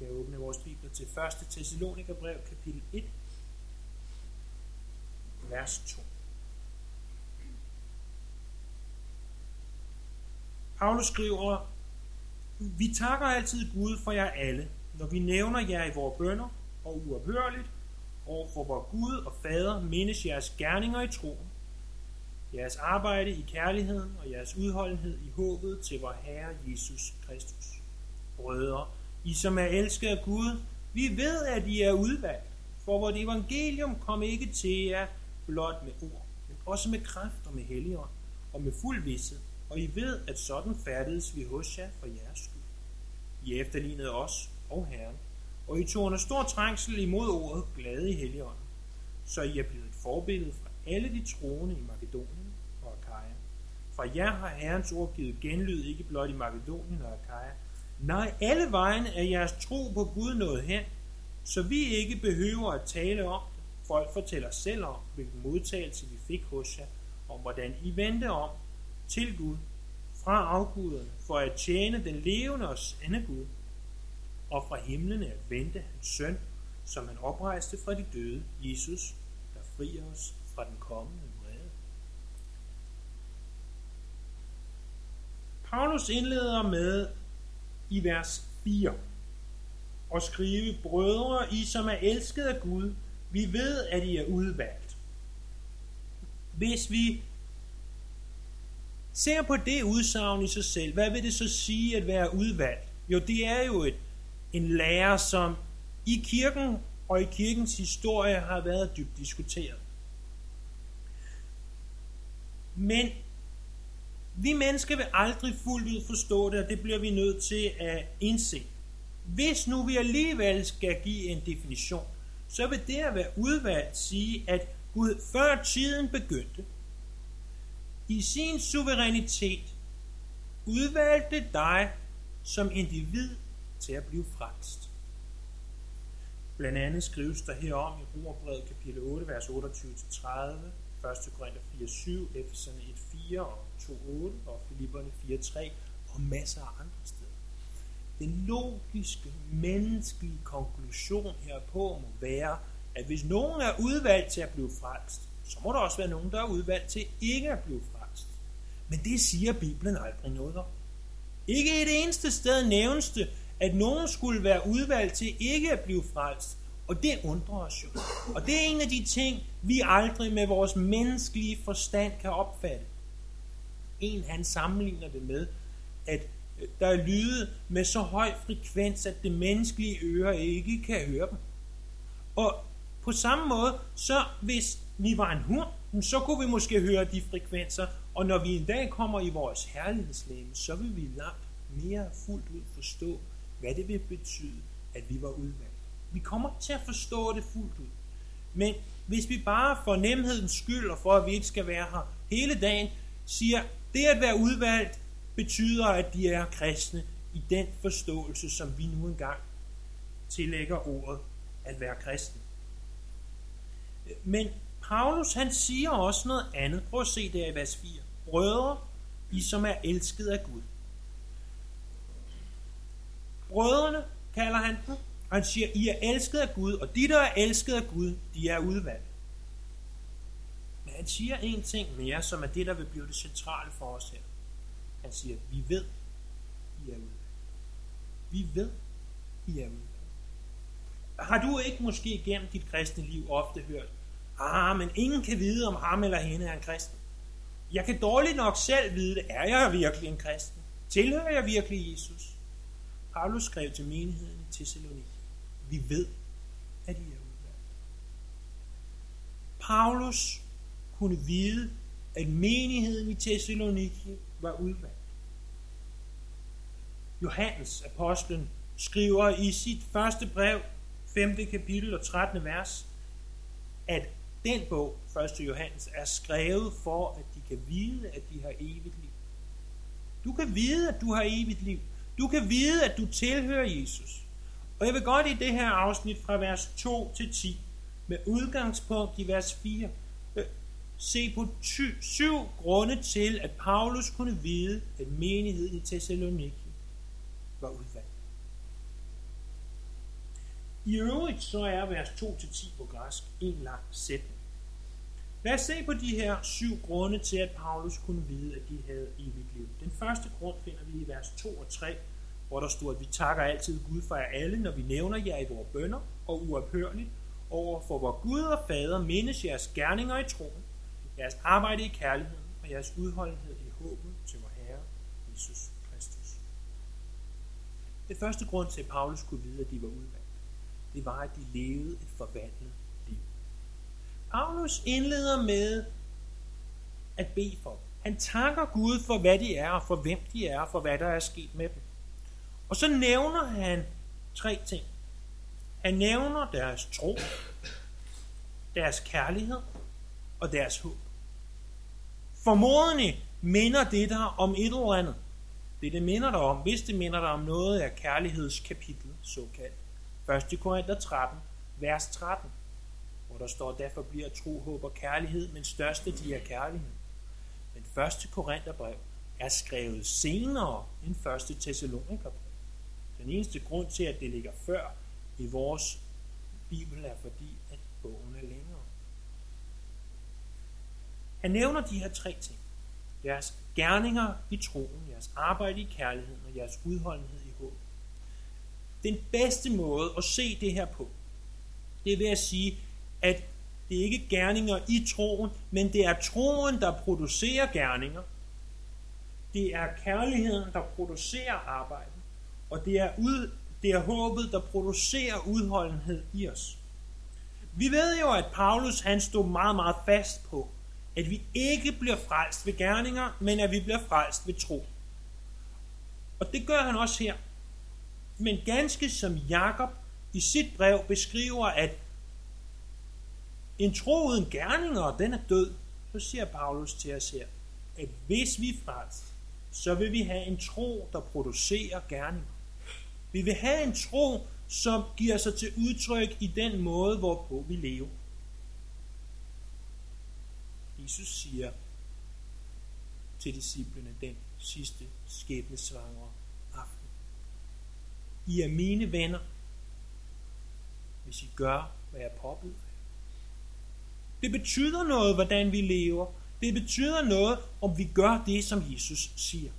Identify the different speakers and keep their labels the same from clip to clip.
Speaker 1: kan åbne vores bibler til 1. Thessalonikerbrev, kapitel 1, vers 2. Paulus skriver: Vi takker altid Gud for jer alle, når vi nævner jer i vores bønner, og uophørligt over for vor Gud og Fader mindes jeres gerninger i troen, jeres arbejde i kærligheden og jeres udholdenhed i håbet til vor Herre Jesus Kristus. Brødre, I som er elsket af Gud, vi ved, at I er udvalgt, for vort evangelium kom ikke til jer blot med ord, men også med kraft og med helligånd og med fuld vished, og I ved, at sådan færdedes vi hos jer for jeres skyld. I efterlignede os og Herren, og I tog under stor trængsel imod ordet glade i helligånden, så I er blevet et forbillede for alle de troende i Makedonien og Akaja. Fra jer har Herrens ord givet genlyd ikke blot i Makedonien og Akaja. Nej, alle vejen er jeres tro på Gud nået hen, så vi ikke behøver at tale om det. Folk fortæller selv om, hvilken modtagelse vi fik hos jer, om hvordan I vendte om til Gud fra afguderne for at tjene den levende og sande Gud, og fra himlene at vente hans søn, som han oprejste fra de døde, Jesus, der frier os fra den kommende vrede. Paulus indleder med i vers 4 og skrive: Brødre, I som er elsket af Gud, vi ved, at I er udvalgt. Hvis vi ser på det udsagn i sig selv, hvad vil det så sige at være udvalgt? Jo, det er jo en lære, som i kirken og i kirkens historie har været dybt diskuteret. Men vi mennesker vil aldrig fuldt ud forstå det, og det bliver vi nødt til at indse. Hvis nu vi alligevel skal give en definition, så vil det at være udvalgt sige, at Gud før tiden begyndte, i sin suverænitet udvalgte dig som individ til at blive frelst. Blandt andet skrives der herom i Romerbrevet kapitel 8, vers 28-30, 1. Korinther 4:7, Efeserne 1:4 og 2:8 og Filipperne 4:3 og masser af andre steder. Den logiske, menneskelige konklusion herpå må være, at hvis nogen er udvalgt til at blive frelst, så må der også være nogen, der er udvalgt til ikke at blive frelst. Men det siger Bibelen aldrig noget om. Ikke et eneste sted nævnes det, at nogen skulle være udvalgt til ikke at blive frelst. Og det undrer os jo. Og det er en af de ting, vi aldrig med vores menneskelige forstand kan opfatte. Han sammenligner det med, at der er lyde med så høj frekvens, at det menneskelige øre ikke kan høre dem. Og på samme måde, så hvis vi var en hund, så kunne vi måske høre de frekvenser, og når vi en dag kommer i vores herlighedslegeme, så vil vi langt mere fuldt ud forstå, hvad det vil betyde, at vi var udvalgt. Vi kommer til at forstå det fuldt ud. Men hvis vi bare for nemhedens skyld, og for at vi ikke skal være her hele dagen, siger, det at være udvalgt betyder, at de er kristne i den forståelse, som vi nu engang tillægger ordet at være kristen. Men Paulus, han siger også noget andet. Prøv at se der i vers 4. Brødre, I som er elsket af Gud. Brødrene kalder han dem. Han siger, I er elsket af Gud, og de, der er elsket af Gud, de er udvalgt. Men han siger en ting mere, som er det, der vil blive det centrale for os her. Han siger, vi ved, I er udvalgt. Vi ved, I er udvalgt. Har du ikke måske gennem dit kristne liv ofte hørt, men ingen kan vide, om ham eller hende er en kristen. Jeg kan dårligt nok selv vide det. Er jeg virkelig en kristen? Tilhører jeg virkelig Jesus? Paulus skrev til menigheden i Thessaloniki: Vi ved, at I er udvalgt. Paulus kunne vide, at menigheden i Thessaloniki var udvalgt. Johannes, apostlen, skriver i sit første brev, 5. kapitel og 13. vers, at den bog, 1. Johannes, er skrevet for, at de kan vide, at de har evigt liv. Du kan vide, at du har evigt liv. Du kan vide, at du tilhører Jesus. Og jeg vil godt i det her afsnit fra vers 2 til 10, med udgangspunkt i vers 4, se på 7 grunde til, at Paulus kunne vide, at menigheden i Thessaloniki var udvalgt. I øvrigt så er vers 2-10 på græsk en lang sætning. Lad os se på de her 7 grunde til, at Paulus kunne vide, at de havde evigt liv. Den første grund finder vi i vers 2 og 3, hvor der står, at vi takker altid Gud for jer alle, når vi nævner jer i vores bønner, og uophørligt over for vor Gud og Fader mindes jeres gerninger i troen, jeres arbejde i kærligheden og jeres udholdenhed i håbet til vor Herre Jesus Kristus. Det første grund til, at Paulus kunne vide, at de var udvalgt, det var, at de levede et forvandlet liv. Paulus indleder med at bede for dem. Han takker Gud for, hvad de er, og for hvem de er, og for hvad der er sket med dem. Og så nævner han 3 ting. Han nævner deres tro, deres kærlighed og deres håb. Formodentlig minder det der om et eller andet. Det minder dig om, hvis det minder dig om noget af kærlighedskapitlet, såkaldt. 1. Korinther 13, vers 13, hvor der står, derfor bliver tro, håb og kærlighed, men største de er kærlighed. Men 1. Korintherbrev er skrevet senere end 1. Thessalonikerbrev. Den eneste grund til, at det ligger før i vores Bibel, er fordi, at bogen er længere. Han nævner de her 3 ting. Jeres gerninger i troen, jeres arbejde i kærligheden og jeres udholdenhed i håb. Den bedste måde at se det her på, det er ved at sige, at det er ikke gerninger i troen, men det er troen, der producerer gerninger. Det er kærligheden, der producerer arbejde. Og det er håbet, der producerer udholdenhed i os. Vi ved jo, at Paulus han stod meget, meget fast på, at vi ikke bliver frelst ved gerninger, men at vi bliver frelst ved tro. Og det gør han også her. Men ganske som Jakob i sit brev beskriver, at en tro uden gerninger, den er død, så siger Paulus til os her, at hvis vi er frelst, så vil vi have en tro, der producerer gerninger. Vi vil have en tro, som giver sig til udtryk i den måde, hvorpå vi lever. Jesus siger til disciplene den sidste skæbnesvangre aften: I er mine venner, hvis I gør, hvad jeg påbyder. Det betyder noget, hvordan vi lever. Det betyder noget, om vi gør det, som Jesus siger.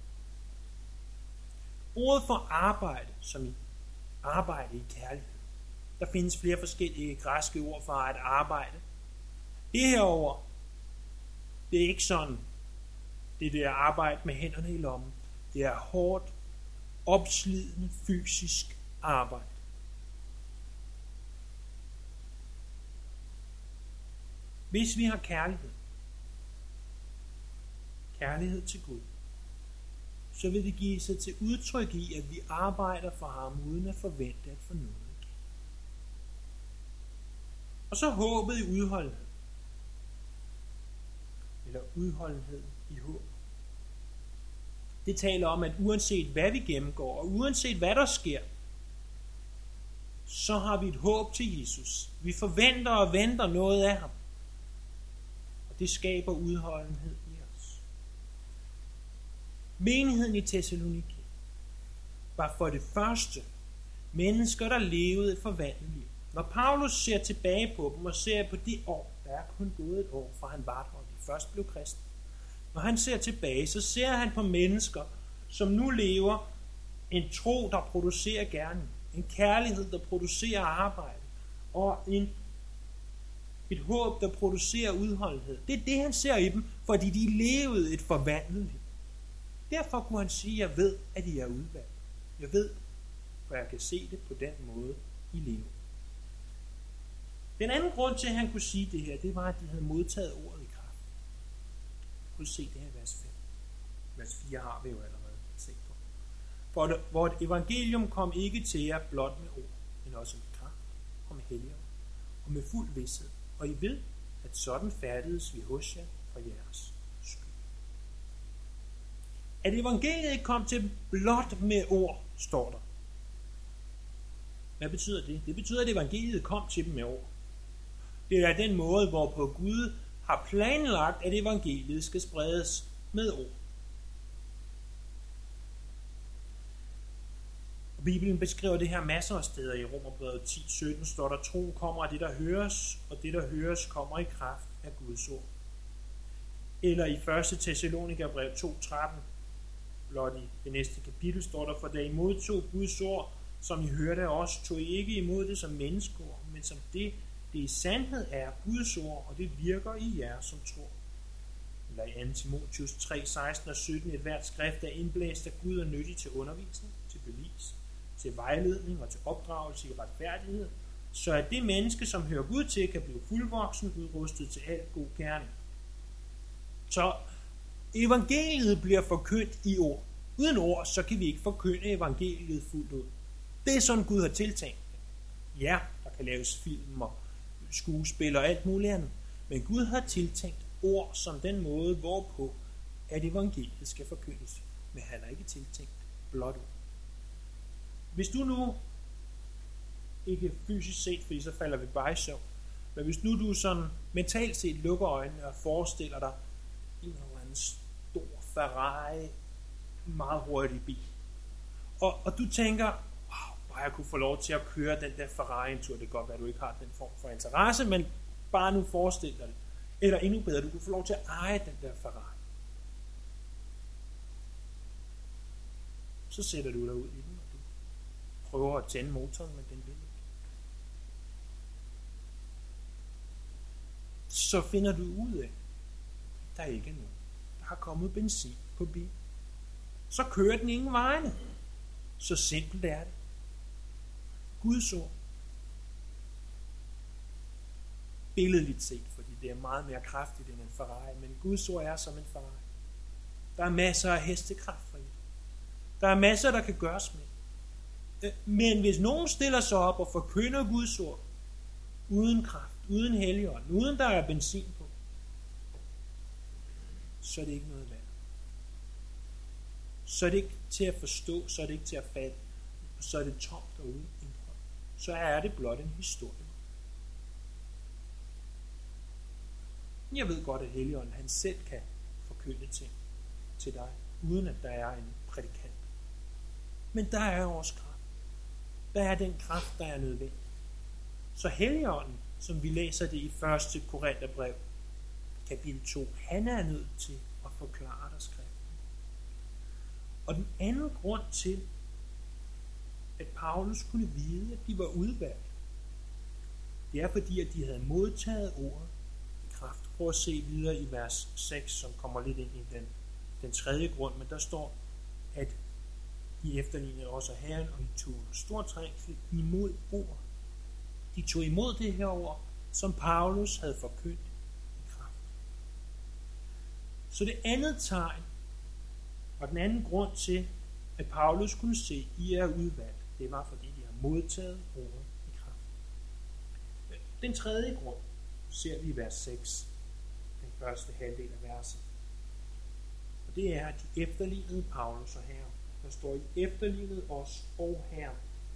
Speaker 1: Ordet for arbejde, som i arbejde i kærlighed. Der findes flere forskellige græske ord for at arbejde. Det her ord, det er ikke sådan, det der arbejde med hænderne i lommen. Det er hårdt, opslidende, fysisk arbejde. Hvis vi har kærlighed til Gud, så vil det give sig til udtryk i, at vi arbejder for ham, uden at forvente at få noget. Og så håbet i udholdenhed. Eller udholdenhed i håb. Det taler om, at uanset hvad vi gennemgår, og uanset hvad der sker, så har vi et håb til Jesus. Vi forventer og venter noget af ham. Og det skaber udholdenhed i os. Menigheden i Thessaloniki var for det første mennesker, der levede et forvandlet liv. Når Paulus ser tilbage på dem og ser på de år, der er kun gået et år, fra han var der, og de først blev kristne. Når han ser tilbage, så ser han på mennesker, som nu lever en tro, der producerer gerning, en kærlighed, der producerer arbejde, og et håb, der producerer udholdenhed. Det er det, han ser i dem, fordi de levede et forvandlet liv. Derfor kunne han sige, jeg ved, at I er udvalgt. Jeg ved, for jeg kan se det på den måde, I lever. Den anden grund til, at han kunne sige det her, det var, at de havde modtaget ordet i kraft. Prøv at se det her i vers 5. Vers 4 har vi jo allerede set på. For vort evangelium kom ikke til jer blot med ord, men også med kraft og med helligånd og med fuld vished. Og I ved, at sådan færdedes vi hos jer for jeres skyld. At evangeliet ikke kom til blot med ord, står der. Hvad betyder det? Det betyder, at evangeliet kom til dem med ord. Det er den måde, hvorpå Gud har planlagt, at evangeliet skal spredes med ord. Og Bibelen beskriver det her masser af steder. I Romerbrevet 10:17 står der, tro kommer af det, der høres, og det, der høres, kommer i kraft af Guds ord. Eller i 1. Thessalonikerbrev 2:13, blot i det næste kapitel, står der, for da I modtog Guds ord, som I hørte af os, tog I ikke imod det som menneskeord, men som det i sandhed er Guds ord, og det virker i jer, som tror. Eller i 2. Timotheus 3:16 og 17, et hvert skrift er indblæst af Gud og nyttig til undervisning, til bevis, til vejledning og til opdragelse i retfærdighed, så at det menneske, som hører Gud til, kan blive fuldvoksen, udrustet til alt god gerning. Så evangeliet bliver forkyndt i ord. Uden ord, så kan vi ikke forkynde evangeliet fuldt ud. Det er sådan, Gud har tiltænkt. Ja, der kan laves film og skuespil og alt muligt andet. Men Gud har tiltænkt ord som den måde, hvorpå at evangeliet skal forkyndes. Men han har ikke tiltænkt blot ord. Hvis du nu, ikke fysisk set, fordi så falder vi bare i søvn, men hvis nu du sådan mentalt set lukker øjnene og forestiller dig en eller anden stor Ferrari, meget hurtig bil, og du tænker, wow, jeg kunne få lov til at køre den der Ferrari en tur, det kan godt være, at du ikke har den form for interesse, men bare nu forestil dig det. Eller endnu bedre, du kunne få lov til at eje den der Ferrari. Så sætter du dig ud i den, og du prøver at tænde motoren, men den vil ikke. Så finder du ud af, at der ikke er nogen. Der har kommet benzin på bilen. Så kører den ingen vegne. Så simpelt er det. Guds ord. Billedligt set, fordi det er meget mere kraftigt end en Ferrari, men Guds ord er som en Ferrari. Der er masser af hestekraft for det. Der er masser, der kan gøres med. Men hvis nogen stiller sig op og forkynder Guds ord, uden kraft, uden helligånd, uden der er benzin på, så er det ikke noget værd. Så er det ikke til at forstå, så er det ikke til at fatte, så er det tomt og uden indhold. Så er det blot en historie. Jeg ved godt, at Helligånden han selv kan forkynde ting til dig, uden at der er en prædikant. Men der er også kraft. Der er den kraft, der er nødvendig. Så Helligånden, som vi læser det i 1. Korintherbrev, kapitel 2, han er nødt til at forklare dig skriften. Og den anden grund til, at Paulus kunne vide, at de var udvalgt, det er fordi, at de havde modtaget ordet i kraft. Prøv at se videre i vers 6, som kommer lidt ind i den tredje grund, men der står, at de efterlignede også Herren, og de tog stor trængsel imod ordet. De tog imod det her ord, som Paulus havde forkyndt i kraft. Så det andet tegn, og den anden grund til, at Paulus kunne se, at I er udvalgt, det var fordi, de har modtaget ordet i kraft. Den tredje grund ser vi i vers 6, den første halvdel af verset. Og det er, at de efterlignede Paulus og Herren. Der står, I efterlignede os og Herren.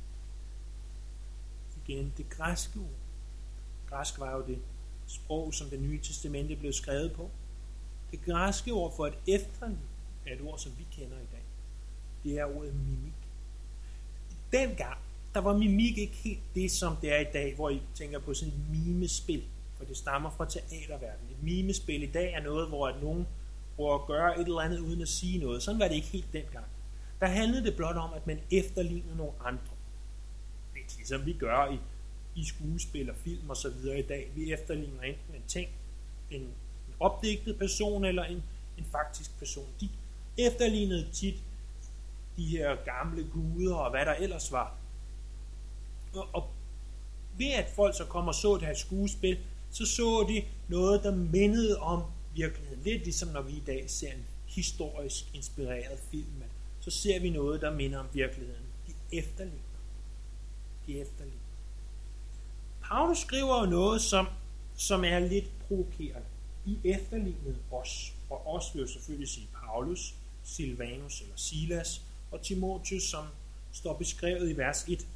Speaker 1: Igen det græske ord. Græsk var jo det sprog, som det nye testamente blev skrevet på. Det græske ord for et efterligne er et ord, som vi kender i dag. Det er ordet mimik. Dengang, der var mimik ikke helt det, som det er i dag, hvor I tænker på sådan et mimespil, for det stammer fra teaterverdenen. Et mimespil i dag er noget, hvor at nogen prøver at gøre et eller andet uden at sige noget. Sådan var det ikke helt dengang. Der handlede det blot om, at man efterligner nogle andre. Lidt ligesom vi gør i skuespil og film og så videre i dag. Vi efterligner enten en ting, en opdigtet person eller en faktisk person. De efterlignede tit de her gamle guder og hvad der ellers var. Og ved at folk så kom og så det her skuespil, så de noget, der mindede om virkeligheden. Lidt ligesom når vi i dag ser en historisk inspireret film, så ser vi noget, der minder om virkeligheden. De efterligner. Paulus skriver jo noget, som er lidt provokerende. I efterlignede os, og os vil jo selvfølgelig sige Paulus, Silvanus eller Silas og Timotheus, som står beskrevet i vers 1.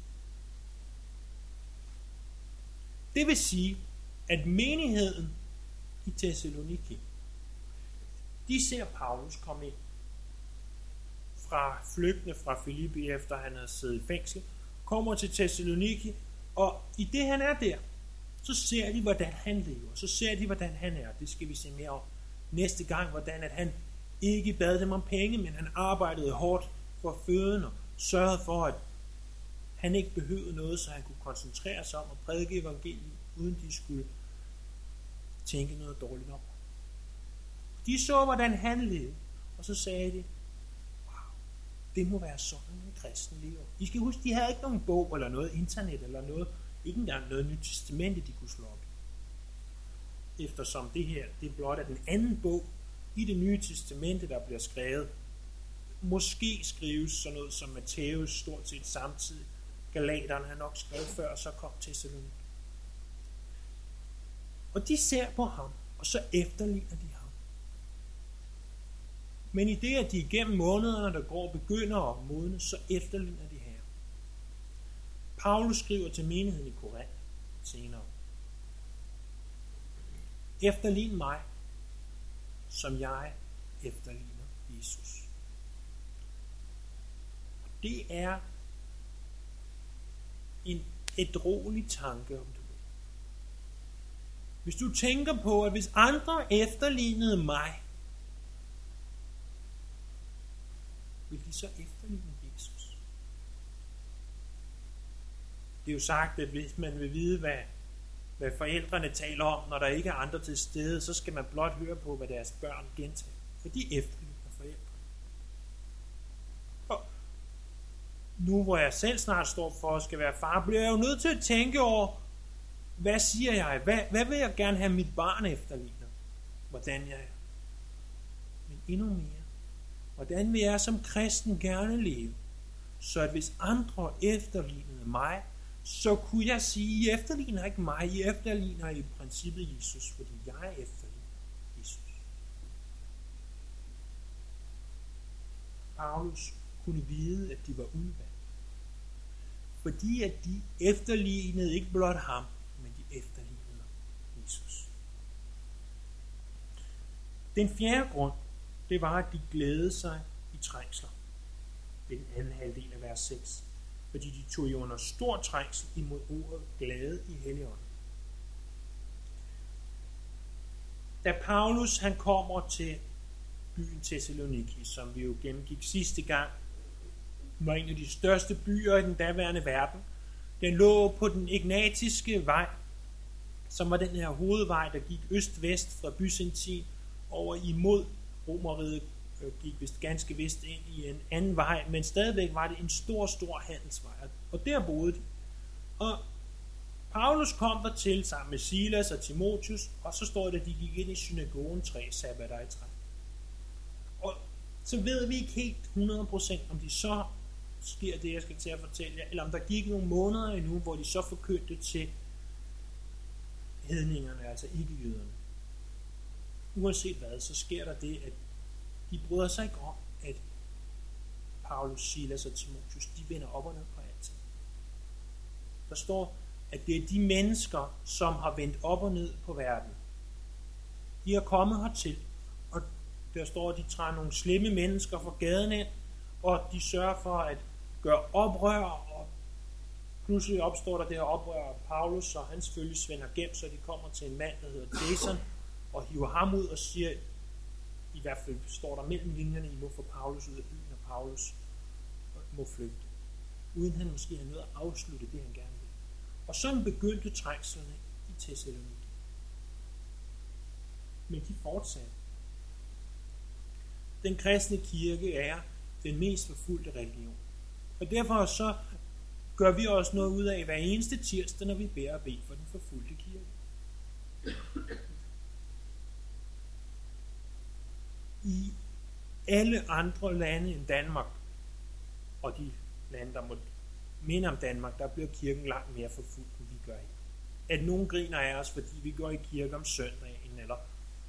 Speaker 1: Det vil sige, at menigheden i Thessaloniki, de ser Paulus komme ind flygtende fra Filippi, efter han havde siddet i fængsel, kommer til Thessaloniki, og i det han er der, så ser de, hvordan han lever, så ser de, hvordan han er. Det skal vi se mere om næste gang, hvordan at han ikke bad dem om penge, men han arbejdede hårdt for føden og sørgede for, at han ikke behøvede noget, så han kunne koncentrere sig om at prædike evangeliet, uden de skulle tænke noget dårligt om. De så, hvordan han levede, og så sagde de, wow, det må være sådan, en kristen lever. I skal huske, de havde ikke nogen bog eller noget internet eller noget, ikke engang noget Nyt Testamente, de kunne slå op. Eftersom det her, det blot er den anden bog i det Nye Testamente, der bliver skrevet. Måske skrives sådan noget som Matthæus stort set samtidig. Galaterne er nok skrevet før, så kom Thessaloniki. Og de ser på ham, og så efterligner de ham. Men i det, at de igennem månederne, der går, begynder at modne, så efterligner de her. Paulus skriver til menigheden i Korinth senere. Efterlign mig, som jeg efterligner Jesus. Det er en ædruelig tanke, om du vil. Hvis du tænker på, at hvis andre efterlignede mig, vil de så efterligne Jesus? Det er jo sagt, at hvis man vil vide, hvad forældrene taler om, når der ikke er andre til stede, så skal man blot høre på, hvad deres børn gentager. For de efterligner forældrene. Og nu hvor jeg selv snart står for at skal være far, bliver jeg jo nødt til at tænke over, hvad siger jeg? Hvad vil jeg gerne have mit barn efterligner? Hvordan jeg er? Men endnu mere. Hvordan vil jeg som kristen gerne leve? Så at hvis andre efterlignede mig, så kunne jeg sige, I efterligner ikke mig, I efterligner i princippet Jesus, fordi jeg efterligner Jesus. Paulus kunne vide, at de var udvalgt. Fordi at de efterlignede ikke blot ham, men de efterlignede Jesus. Den fjerde grund, det var, at de glædede sig i trængsler. Det er den anden halvdel af vers 6. Fordi de tog jo under stor trængsel imod ordet glæde i Helligånden. Da Paulus han kommer til byen Thessaloniki, som vi jo gennemgik sidste gang, var en af de største byer i den daværende verden. Den lå på den egnatiske vej, som var den her hovedvej, der gik øst-vest fra Byzantin over imod Romerriget, gik vist ganske vist ind i en anden vej, men stadigvæk var det en stor handelsvej, og der boede de. Og Paulus kom der til sammen med Silas og Timotheus, og så står det, at de gik ind i synagogen 3 sabbater i træk. Og så ved vi ikke helt 100%, om de så sker det, jeg skal til at fortælle jer, eller om der gik nogle måneder endnu, hvor de så forkyndte til hedningerne, altså ikke-jøderne. Uanset hvad, så sker der det, at de bryder sig ikke om, at Paulus, Silas og Timotheus, de vender op og ned på alting. Der står, at det er de mennesker, som har vendt op og ned på verden. De er kommet hertil, og der står, at de træder nogle slemme mennesker fra gaden ind, og de sørger for at gøre oprør, og pludselig opstår der det her oprør af Paulus, og hans følgesvenner gemt, så de kommer til en mand, der hedder Jason, og hiver ham ud og siger, i hvert fald står der mellem linjerne, I må få Paulus ud af byen, og Paulus må flygte. Uden han måske har noget at afslutte det, han gerne vil. Og sådan begyndte trængslerne i Thessaloniki. Men de fortsatte. Den kristne kirke er den mest forfulgte religion. Og derfor så gør vi også noget ud af hver eneste tirsdag, når vi beder og beder for den forfulgte kirke. I alle andre lande end Danmark, og de lande, der må minde om Danmark, der bliver kirken langt mere forfulgt, end vi gør her. At nogen griner af os, fordi vi går i kirke om søndagen, eller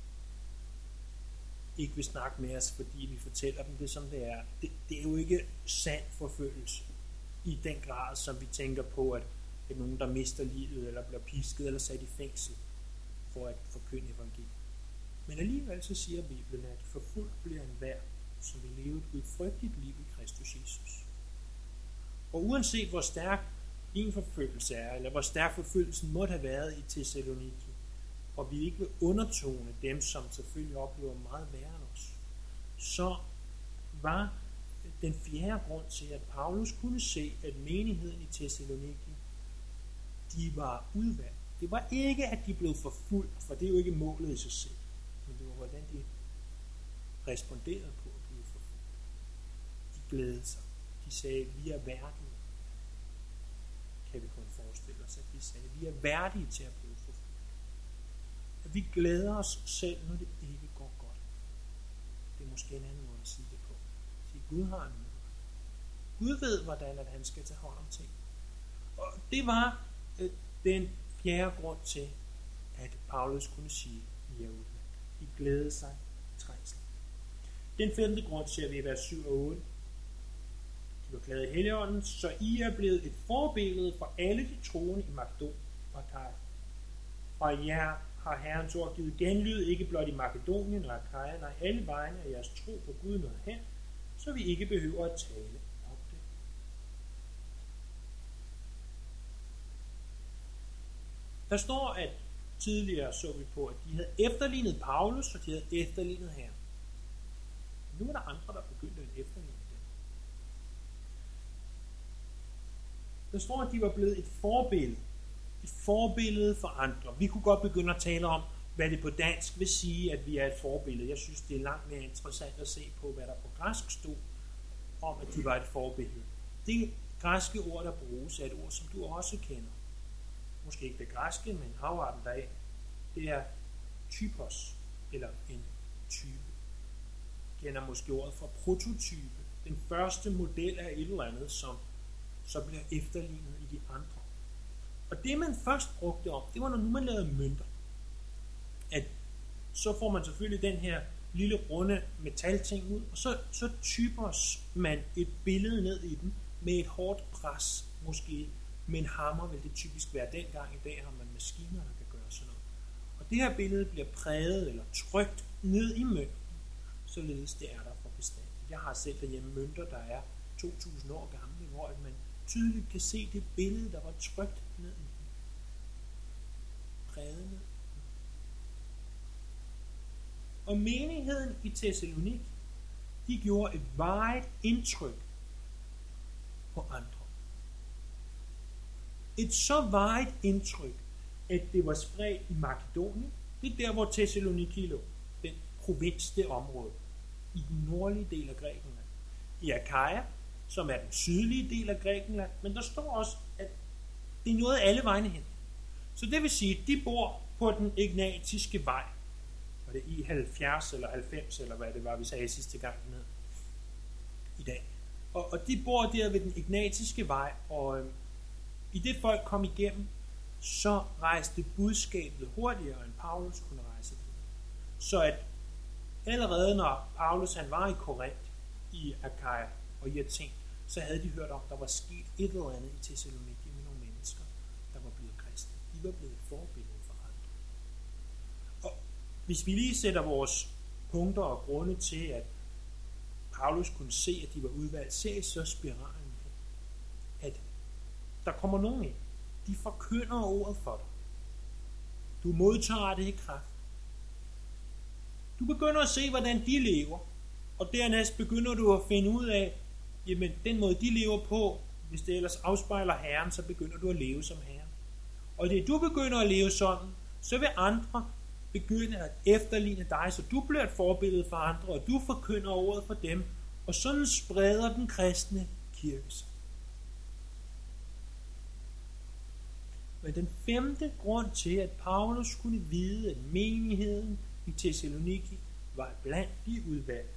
Speaker 1: ikke vil snakke med os, fordi vi fortæller dem det, som det er. Det er jo ikke sand forfølgelse i den grad, som vi tænker på, at nogen, der mister livet, eller bliver pisket, eller sat i fængsel, for at forkynde evangeliet. Men alligevel så siger Bibelen, at forfulgt bliver enhver, som vil leve et gudfrygtigt liv i Kristus Jesus. Og uanset hvor stærk din forfølgelse er, eller hvor stærk forfølgelsen måtte have været i Thessaloniki, og vi ikke vil undertone dem, som selvfølgelig oplever meget værre end os, så var den fjerde grund til, at Paulus kunne se, at menigheden i Thessaloniki, de var udvalgt. Det var ikke, at de blev forfulgt, for det er jo ikke målet i sig selv, men det var, hvordan de responderede på at blive forfulgt. De glædede sig. De sagde, vi er værdige. Kan vi kun forestille os, at de sagde, vi er værdige til at blive forfulgt. At vi glæder os selv, når det ikke går godt. Det er måske en anden måde at sige det på. Gud har en måde. Gud ved, hvordan at han skal tage hånd om ting. Og det var den fjerde grund til, at Paulus kunne sige, I er udvalgt. De glædede sig i trængslen. Den femte grund ser vi i vers 7 og 8. De var glade i Helligånden, så I er blevet et forbillede for alle de troende i Makedonien og Akaja. Fra jer har Herrens ord givet genlyd, ikke blot i Makedonien og Akaja, nej alle vegne af jeres tro på Gud nåede hen, så vi ikke behøver at tale om det. Der står, at tidligere så vi på, at de havde efterlignet Paulus, og de havde efterlignet Herren. Nu er der andre, der begyndte at efterligne dem. Der står, at de var blevet et forbillede. Et forbillede for andre. Vi kunne godt begynde at tale om, hvad det på dansk vil sige, at vi er et forbillede. Jeg synes, det er langt mere interessant at se på, hvad der på græsk stod om, at de var et forbillede. Det græske ord, der bruges, er et ord, som du også kender. Måske ikke det græske, men afarten deraf. Det er typos, eller en type. Kender måske ordet for prototype. Den første model af et eller andet, som så bliver efterlignet i de andre. Og det, man først brugte om, det var, når nu man lavede mønter. At så får man selvfølgelig den her lille runde metalting ud, og så typers man et billede ned i den med et hårdt pres, måske med en hammer, vil det typisk være dengang. I dag har man maskiner, der kan gøre sådan noget. Og det her billede bliver præget eller trykt ned i mønten, således det er der for bestand. Jeg har selv derhjemme mønter, der er 2000 år gamle, hvor man tydeligt kan se det billede, der var trykt ned i den. Præget ned. Og menigheden i Thessaloniki, de gjorde et varigt indtryk på andre. Et så varigt indtryk, at det var spredt i Makedonien. Det er der, hvor Thessaloniki lå. Den provins, det område. I den nordlige del af Grækenland. I Akaja, som er den sydlige del af Grækenland. Men der står også, at det er noget alle vegne hen. Så det vil sige, at de bor på den ignatiske vej. Og det er i 70 eller 90, eller hvad det var, vi sagde sidste gang ned i dag. Og de bor der ved den ignatiske vej, og i det folk kom igennem, så rejste budskabet hurtigere, end Paulus kunne rejse det. Så at allerede når Paulus han var i Korinth, i Akaja og i Athen, så havde de hørt om, der var sket et eller andet i Thessaloniki med nogle mennesker, der var blevet kristne. De var blevet forbillede for andre. Og hvis vi lige sætter vores punkter og grunde til, at Paulus kunne se, at de var udvalgt, ser I så spiralen her, at der kommer nogen ind. De forkynder ordet for dig. Du modtager det i kraft. Du begynder at se, hvordan de lever, og dernæst begynder du at finde ud af, jamen den måde de lever på, hvis det ellers afspejler Herren, så begynder du at leve som Herren. Og det du begynder at leve sådan, så vil andre begynde at efterligne dig, så du bliver et forbillede for andre, og du forkynder ordet for dem, og sådan spreder den kristne kirke sig. Men den femte grund til, at Paulus kunne vide, at menigheden i Thessaloniki var blandt de udvalgte,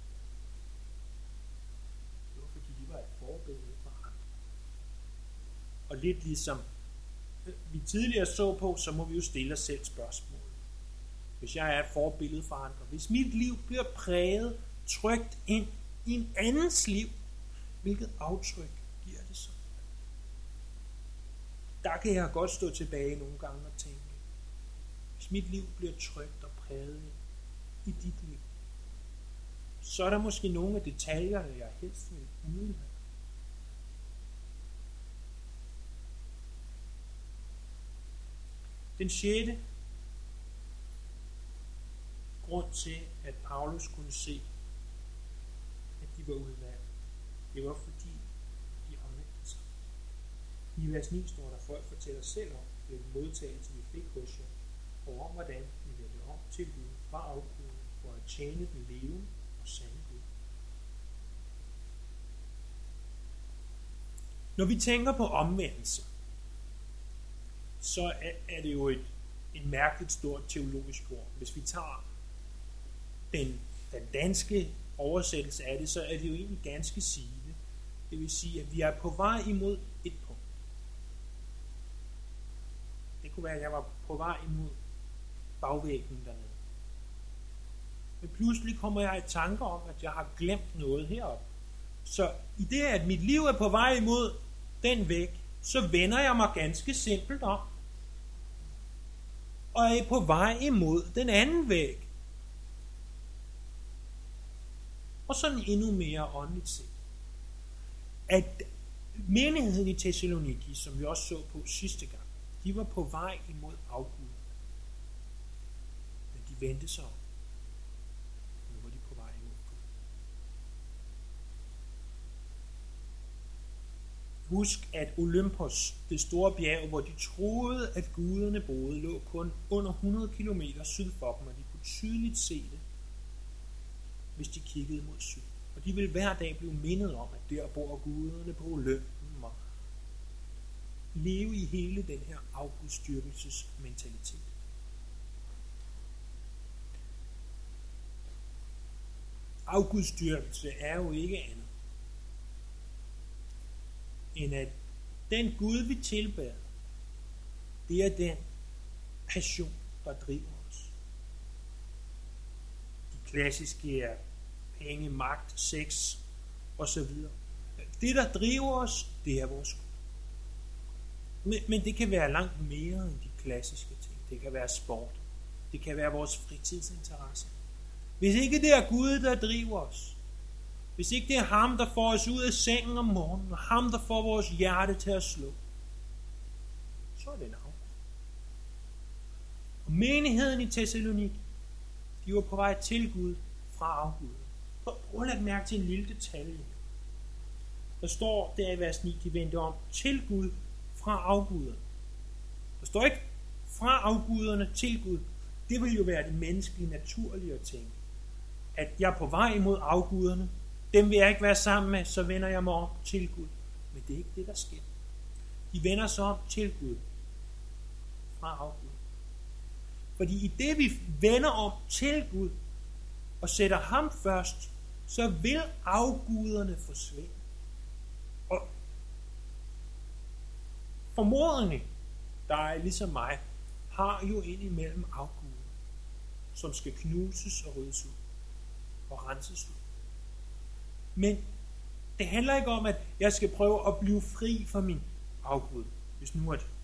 Speaker 1: det var fordi de var et forbillede for andre. Og lidt ligesom vi tidligere så på, så må vi jo stille os selv spørgsmål. Hvis jeg er et forbillede for andre, hvis mit liv bliver præget, trykt ind i en andens liv, hvilket aftryk giver det så? Der kan jeg godt stå tilbage nogle gange og tænke, hvis mit liv bliver trykt og præget i dit liv, så er der måske nogle af detaljerne, jeg helst vil udlade. Den 6. grund til, at Paulus kunne se, at de var udvalgt, det var fordi de omvendte sig. I vers 9 står der, folk fortæller selv om den modtagelse, vi fik hos jer, og om hvordan vi vendte om til Gud fra afguden for at tjene den levende og sande Gud. Når vi tænker på omvendelse, så er det jo et mærkeligt stort teologisk ord. Hvis vi tager den danske oversættelse af det, så er det jo egentlig ganske sigende. Det vil sige, at vi er på vej imod et punkt. Det kunne være, at jeg var på vej imod bagvæggen dernede. Men pludselig kommer jeg i tanker om, at jeg har glemt noget heroppe. Så i det, at mit liv er på vej imod den væg, så vender jeg mig ganske simpelt om. Og er på vej imod den anden væg. Og sådan endnu mere åndeligt set. At menigheden i Thessaloniki, som vi også så på sidste gang, de var på vej imod afguden. Men de vendte sig om. Nu var de på vej imod Gud. Husk, at Olympos, det store bjerg, hvor de troede, at guderne boede, lå kun under 100 km syd for dem, og de kunne tydeligt se det, hvis de kiggede mod syd. Og de ville hver dag blive mindet om, at der bor guderne på Olympen, og leve i hele den her afgudstyrkelses mentalitet. Afgudstyrkelse er jo ikke andet, end at den Gud, vi tilbeder, det er den passion, der driver os. De klassiske er penge, magt, sex osv. Det, der driver os, det er vores Gud. Men det kan være langt mere end de klassiske ting. Det kan være sport. Det kan være vores fritidsinteresse. Hvis ikke det er Gud, der driver os, hvis ikke det er ham, der får os ud af sengen om morgenen, og ham, der får vores hjerte til at slå, så er det en afgud. Og menigheden i Thessaloniki, de var på vej til Gud fra afguden. Prøv at lægge mærke til en lille detalje. Der står der i vers 9, de vendte om til Gud fra afguderne. Der står ikke fra afguderne til Gud. Det vil jo være det menneskelige naturlige at tænke. At jeg er på vej imod afguderne, dem vil jeg ikke være sammen med, så vender jeg mig om til Gud. Men det er ikke det, der sker. De vender sig om til Gud fra afguden. Fordi i det, vi vender om til Gud og sætter ham først, så vil afguderne forsvinde. Og formodentlig, der er ligesom mig, har jo indimellem afguder, som skal knuses og ryddes ud og renses ud. Men det handler ikke om, at jeg skal prøve at blive fri fra min afgud. Hvis nu at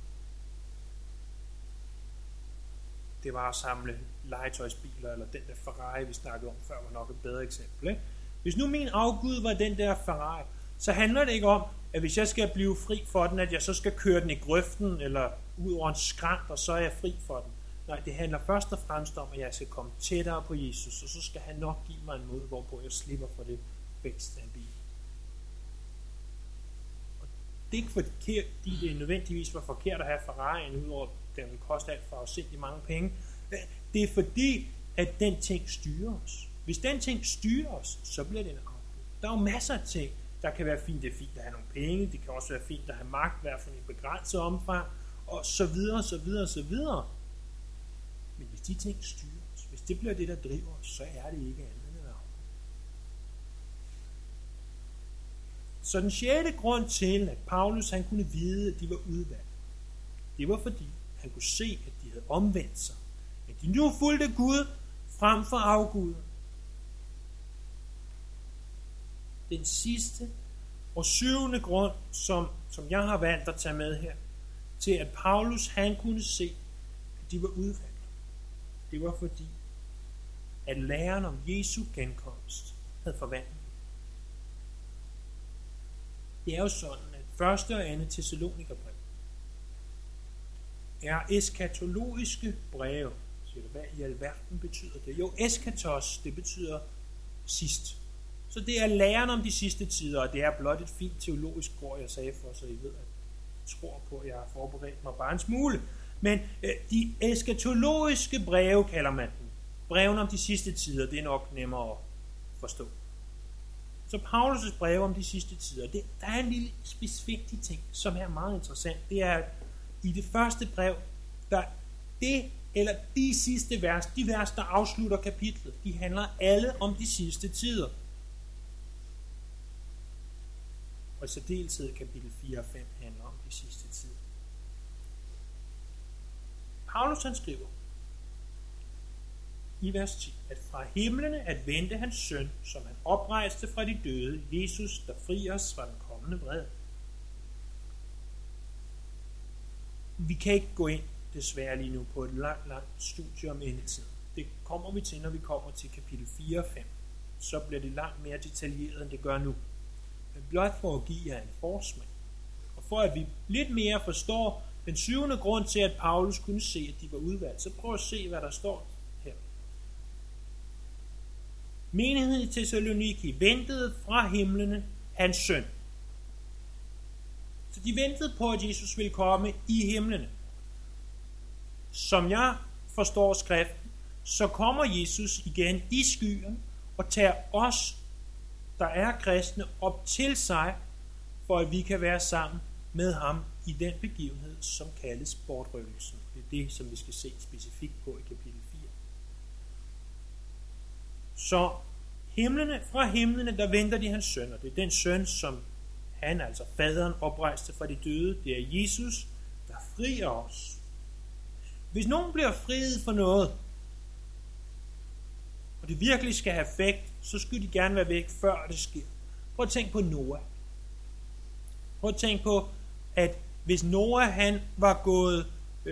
Speaker 1: det var at samle legetøjsbiler, eller den der Ferrari, vi snakkede om før, var nok et bedre eksempel. Ikke? Hvis nu min afgud var den der Ferrari, så handler det ikke om, at hvis jeg skal blive fri for den, at jeg så skal køre den i grøften, eller ud over en skrant, og så er jeg fri for den. Nej, det handler først og fremmest om, at jeg skal komme tættere på Jesus, og så skal han nok give mig en måde, hvorpå jeg slipper for det vækst af en bil. Og det er ikke fordi det nødvendigvis var forkert at have Ferrari'en, udover at den vil koste alt for afsindigt mange penge. Det er fordi, at den ting styrer os. Hvis den ting styrer os, så bliver det en afgud. Der er jo masser af ting, der kan være fint. Det er fint at have nogle penge, det kan også være fint at have magt, i hvert fald i en begrænset omfang, og så videre, så videre, så videre. Men hvis de ting styrer os, hvis det bliver det, der driver os, så er det ikke andet end en afgud. Så den 6. grund til, at Paulus han kunne vide, at de var udvalgt, det var fordi, han kunne se, at de havde omvendt sig. At de nu fulgte Gud frem for afguden. Den sidste og 7. grund, som jeg har valgt at tage med her, til at Paulus han kunne se, at de var udvalgt. Det var fordi, at læren om Jesu genkomst havde forvandlet. Det er jo sådan, at 1. og 2. Thessalonikerbrev er eskatologiske breve. Hvad i alverden betyder det? Jo, eskatos, det betyder sidst. Så det er læren om de sidste tider, og det er blot et fint teologisk ord, jeg sagde for, så I ved, at jeg tror på, at jeg har forberedt mig bare en smule. Men de eskatologiske breve kalder man dem. Brevene om de sidste tider, det er nok nemmere at forstå. Så Paulus' breve om de sidste tider, der er en lille specifik ting, som er meget interessant. Det er, at i det første brev, der de sidste vers, de vers, der afslutter kapitlet, de handler alle om de sidste tider. Og i særdeleshed kapitel 4 og 5 handler om de sidste tider. Paulus han skriver i vers 10, at fra himlene at vente hans søn, som han oprejste fra de døde, Jesus, der fri os fra den kommende vrede. Vi kan ikke gå ind desværre lige nu på et langt studie om endetiden. Det kommer vi til, når vi kommer til kapitel 4 og 5. Så bliver det langt mere detaljeret, end det gør nu. Men blot for at give jer en forsmag, og for at vi lidt mere forstår den 7. grund til, at Paulus kunne se, at de var udvalgt, så prøv at se, hvad der står her. Menigheden i Thessaloniki ventede fra himlene hans søn. Så de ventede på, at Jesus ville komme i himlene. Som jeg forstår skriften, så kommer Jesus igen i skyen og tager os, der er kristne, op til sig, for at vi kan være sammen med ham i den begivenhed, som kaldes bortrykkelsen. Det er det, som vi skal se specifikt på i kapitel 4. Så fra himlene, der venter de hans søn, og det er den søn, som han, altså faderen, oprejste fra de døde. Det er Jesus, der frier os. Hvis nogen bliver friet for noget, og det virkelig skal have effekt, så skulle de gerne være væk, før det sker. Prøv at tænke på Noah. Prøv at tænke på, at hvis Noah han var gået,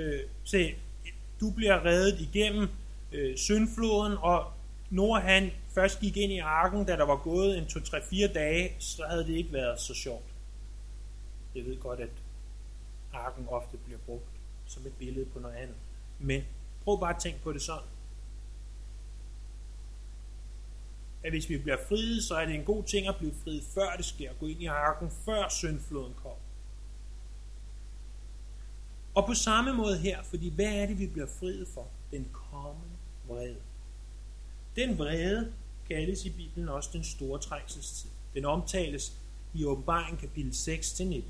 Speaker 1: du bliver reddet igennem syndfloden, og Noah han først gik ind i arken, da der var gået en 2-3-4 dage, så havde det ikke været så sjovt. Jeg ved godt, at arken ofte bliver brugt som et billede på noget andet. Men prøv bare at tænke på det sådan. At hvis vi bliver friet, så er det en god ting at blive friet, før det sker. Gå ind i arken, før syndfloden kom. Og på samme måde her, fordi hvad er det, vi bliver friet for? Den kommende vrede. Den vrede kaldes i Bibelen også den store trængselstid. Den omtales i Åbenbaringen kapitel 6-19.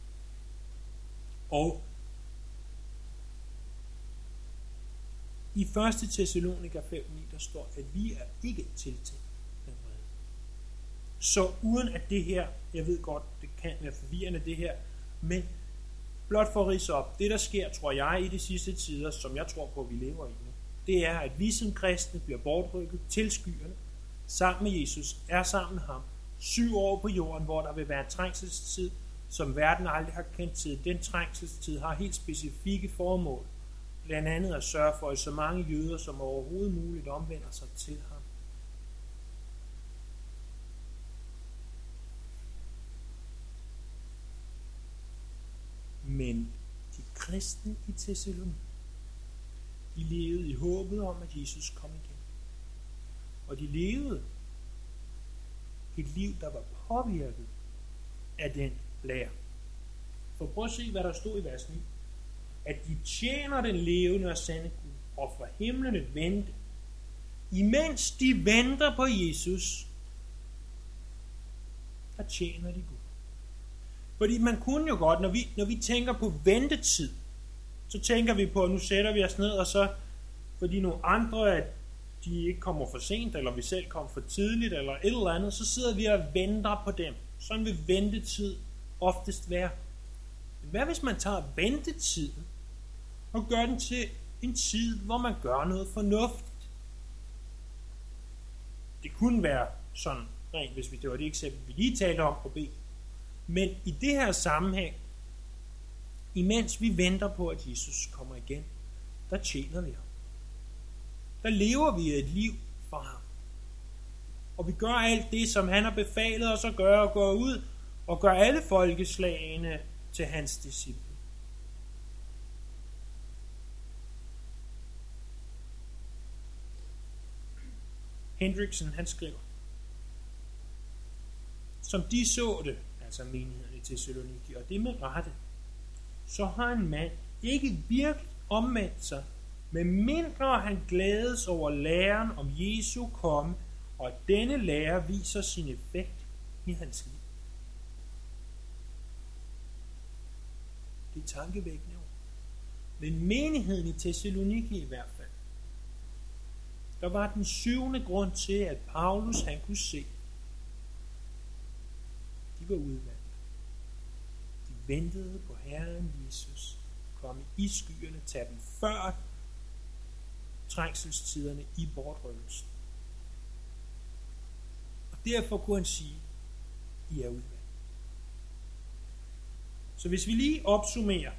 Speaker 1: Og i 1. Thessaloniker 5:9, der står, at vi er ikke tiltænkt den vrede. Så uden at det her, jeg ved godt, det kan være forvirrende det her, men blot for at ridse op, det der sker, tror jeg, i de sidste tider, som jeg tror på, vi lever i nu, det er, at vi som kristne bliver bortrykket til skyerne, sammen med Jesus, er sammen med ham, 7 år på jorden, hvor der vil være en trængselstid, som verden aldrig har kendt til. Den trængselstid har helt specifikke formål, blandt andet at sørge for, at så mange jøder som overhovedet muligt omvender sig til ham. Men de kristne i Thessaloniki, de levede i håbet om, at Jesus kom igen. Og de levede et liv, der var påvirket af den lære. For prøv at se, hvad der stod i vers 9. At de tjener den levende og sande Gud, og fra himlen et vente. Imens de venter på Jesus, der tjener de Gud. Fordi man kunne jo godt, når vi tænker på ventetid, så tænker vi på, at nu sætter vi os ned, og så, fordi nogle andre, at de ikke kommer for sent, eller vi selv kommer for tidligt, eller et eller andet, så sidder vi og venter på dem. Sådan vil ventetid oftest være. Men hvad hvis man tager ventetiden, og gør den til en tid, hvor man gør noget fornuftigt? Det kunne være sådan rent, hvis det var det eksempel, vi lige talte om på B. Men i det her sammenhæng, imens vi venter på, at Jesus kommer igen, der tjener vi ham. Der lever vi et liv for ham. og vi gør alt det, som han har befalet os at gøre, og går ud og gør alle folkeslagene til hans disciple. Hendriksen, han skriver, som de så det, altså menigheden i Thessaloniki, og det med rette, så har en mand ikke virkelig omvendt sig, medmindre han glædes over læren om Jesu komme, og at denne lære viser sin effekt i hans liv. Det er tankevækkende ord. Men menigheden i Thessaloniki i hvert fald, der var den 7. grund til, at Paulus han kunne se, de var udvalgt. De ventede på Herren Jesus, komme i skyerne, tage dem før trængselstiderne i bortrykkelsen. Og derfor kunne han sige, I er udvalgt. Så hvis vi lige opsummerer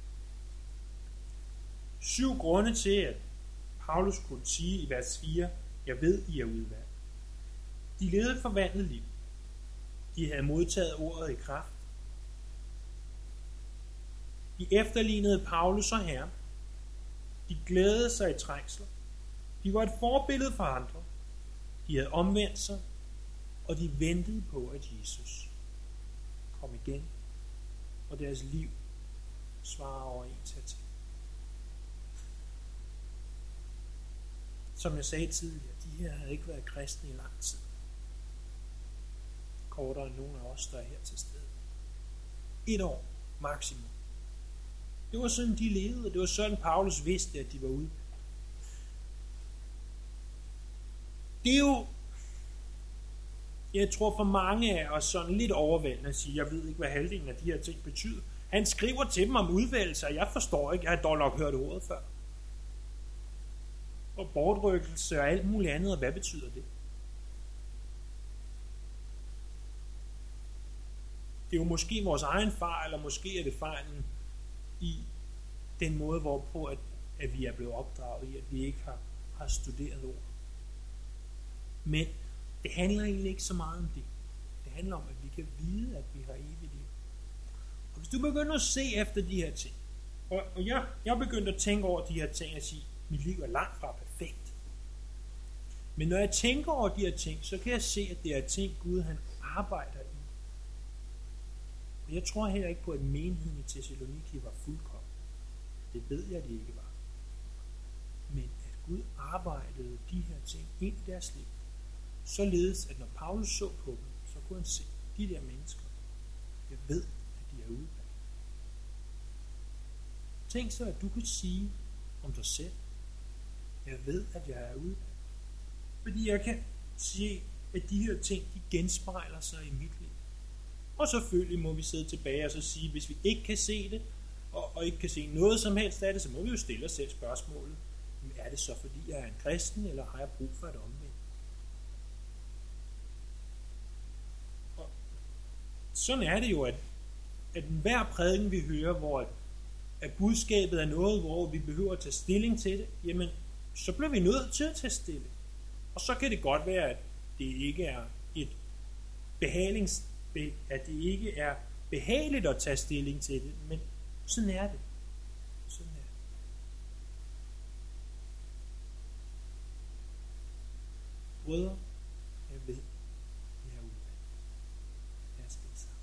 Speaker 1: 7 grunde til, at Paulus kunne sige i vers 4, jeg ved, I er udvalgt. De levede et forvandlet liv. De havde modtaget ordet i kraft. De efterlignede Paulus og Herren. De glædede sig i trængsler. De var et forbillede for andre. De havde omvendt sig, og de ventede på, at Jesus kom igen, og deres liv svarer overens hertil. Som jeg sagde tidligere, de her havde ikke været kristne i lang tid. Kortere end nogen af os, der er her til stede. 1 år maksimum. Det var sådan, de levede, og det var sådan, Paulus vidste, at de var ude. Det er jo, jeg tror for mange af os sådan lidt overvældende at sige, jeg ved ikke, hvad halvdelen af de her ting betyder. Han skriver til dem om udvælgelse, og jeg forstår ikke, jeg har dog nok hørt ordet før. Og bortrykkelse og alt muligt andet, og hvad betyder det? Det er jo måske vores egen fejl, eller måske er det fejlen i den måde, hvorpå at vi er blevet opdraget i, at vi ikke har studeret ord. Men det handler egentlig ikke så meget om det. Det handler om, at vi kan vide, at vi har evigt liv. Og hvis du begynder at se efter de her ting, og jeg begyndte at tænke over de her ting og sige, mit liv er langt fra perfekt. Men når jeg tænker over de her ting, så kan jeg se, at det er ting, Gud han arbejder i. Og jeg tror heller ikke på, at menigheden i Thessaloniki var fuldkommen. Det ved jeg, det ikke var. Men at Gud arbejdede de her ting ind i deres liv, således at når Paulus så på dem, så kunne han se, de der mennesker, jeg ved, at de er udvalgt. Tænk så, at du kan sige om dig selv, jeg ved, at jeg er udvalgt. Fordi jeg kan se, at de her ting, de genspejler sig i mit liv. Og selvfølgelig må vi sidde tilbage og så sige, hvis vi ikke kan se det, og ikke kan se noget som helst af det, så må vi jo stille os selv spørgsmålet, men er det så fordi jeg er en kristen, eller har jeg brug for et omvendt? Og sådan er det jo, at hver prædiken vi hører, hvor at budskabet er noget, hvor vi behøver at tage stilling til det, jamen så bliver vi nødt til at tage stilling. Og så kan det godt være, at det ikke er behageligt at tage stilling til det, men sådan er det. Sådan er det. Brødre, jeg ved, jeg er udvalgt. Lad os bede sammen.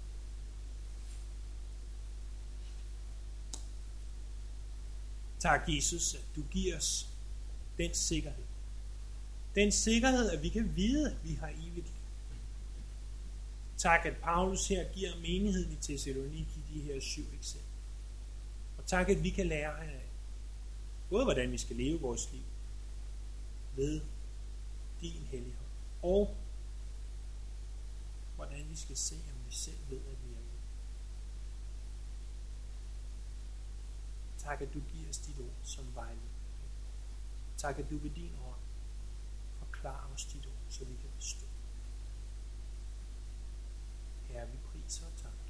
Speaker 1: Tak, Jesus, at du giver os den sikkerhed. Den sikkerhed, at vi kan vide, at vi har evigt liv. Tak, at Paulus her giver menigheden i Thessaloniki de her 7 eksempler. Og tak, at vi kan lære af både hvordan vi skal leve vores liv ved din hellighed, og hvordan vi skal se, om vi selv ved, at vi er ude. Tak, at du giver os dit ord som vejledning. Tak, at du ved din ånd forklarer os dit ord, så vi kan forstå. Herre, vi priser og takker.